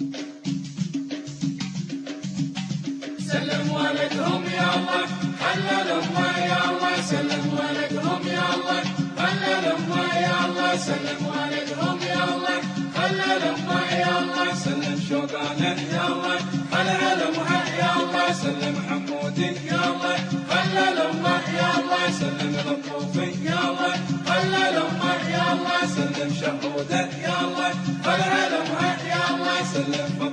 سلم ولدهم يا الله خلى الأمة يا الله، سلم ولدهم يا الله خلى الأمة يا الله، سلم ولدهم يا الله خلى الأمة يا الله، سلم شوقانه يا الله خلى الأمة يا الله، سلم حمودي يا الله خلى الأمة يا الله، سلم لطوفي يا الله خلى الأمة يا الله، سلم شهوده يا الله خلى الأمة يا الله، سلم